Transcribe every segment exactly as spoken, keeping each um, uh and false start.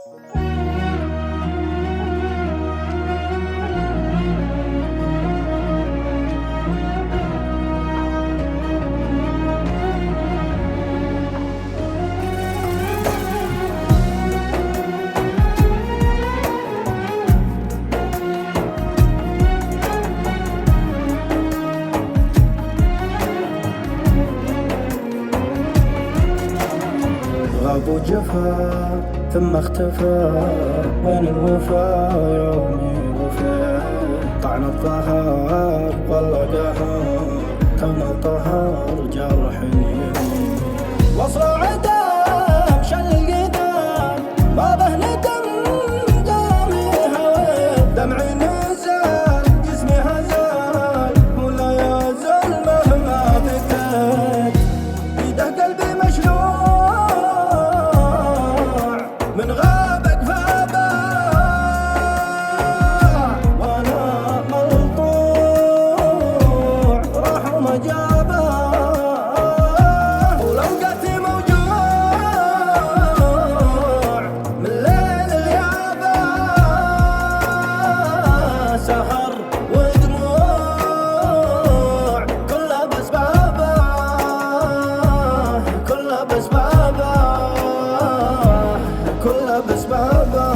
غاب وجفا ثم اختفى، وين الوفا يومي وفا؟ طعن الظهر والله قهر، كون طهر جرح اليمين. واصرع دم شل القدام، ما به ندم دامي هوى. دمعي نزل جسمي هزال، ولا يزال مهما فكت. بيده قلبي مشلول من غابك فابا، وانا ملطوع راح وما جابه. ولوقتي موجوع من ليل الغيابه، سهر ودموع كلها بسبابه، كلها بسبابه، كلها بسبابه.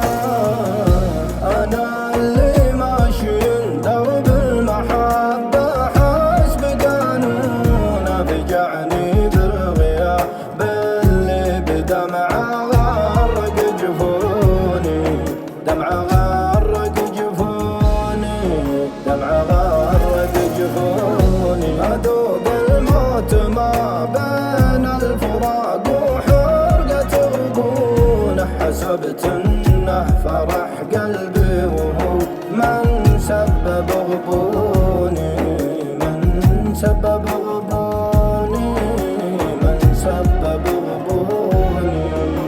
أنا اللي ماشي درب المحبة، حسب قانونه فجعني بالغياب، اللي بدمعه غرق جفوني، دمعه غرق جفوني، دمعه غرق جفوني. أذوق الموت ما بين الفراق وحرقة غبونه، حسبت انه فرح قلبي وهو من سبب غبوني، من سبب غبوني، من سبب غبوني.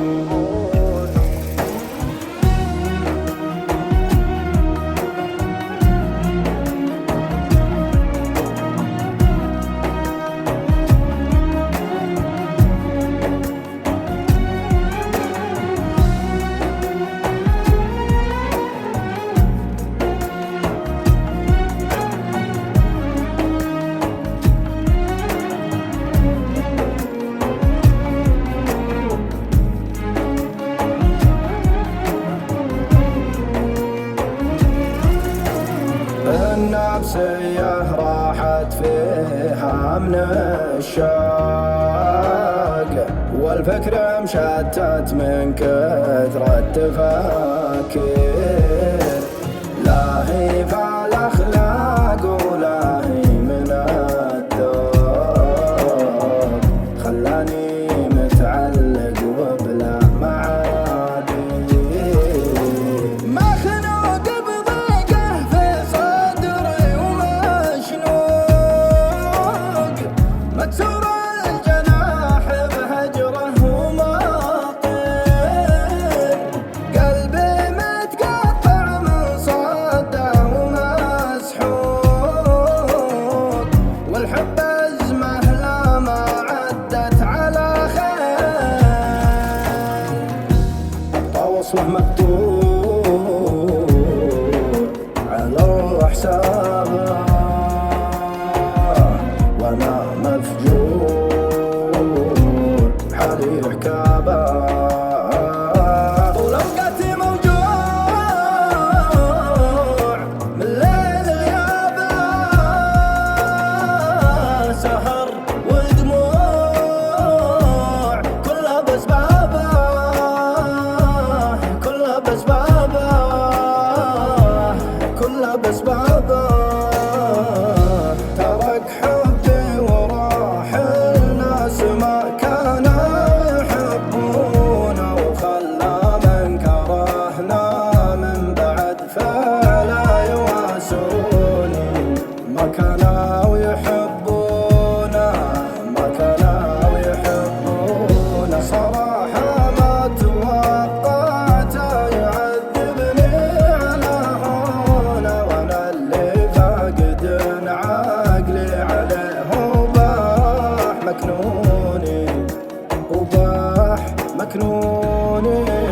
النفسية راحت فيها من الشوق، والفكر مشتت من كثرة التفكير. لاهي فالأخلاق ولاهي من الذوق، خلاني متعلق وبلا معادي. مخنوق بضيقه في صدري ومشنوق، مكسور الجناح بهجره وماطل. قلبي متقطع من صده ومسحوق، والحب أزمه لا ما عدت على خير. وصله مقطوع على الله حسابه، وانا مفجوع حالي حكابه. ولوقتي موجوع من ليل غيابه، سهر ودموع كلها بسبابه، كلها بسبابه، كلها بسبابه. ترك حبي وراح الناس ما كانوا يحبونه، وخلى من كرهنا من بعد فلا يواسوني. ما كانوا يحبونه، ما كانوا يحبونه. صراحة ما توقعت يعذبني على هونه، وانا اللي فاقد عقلي عليه. وباح مكنوني، وباح مكنوني.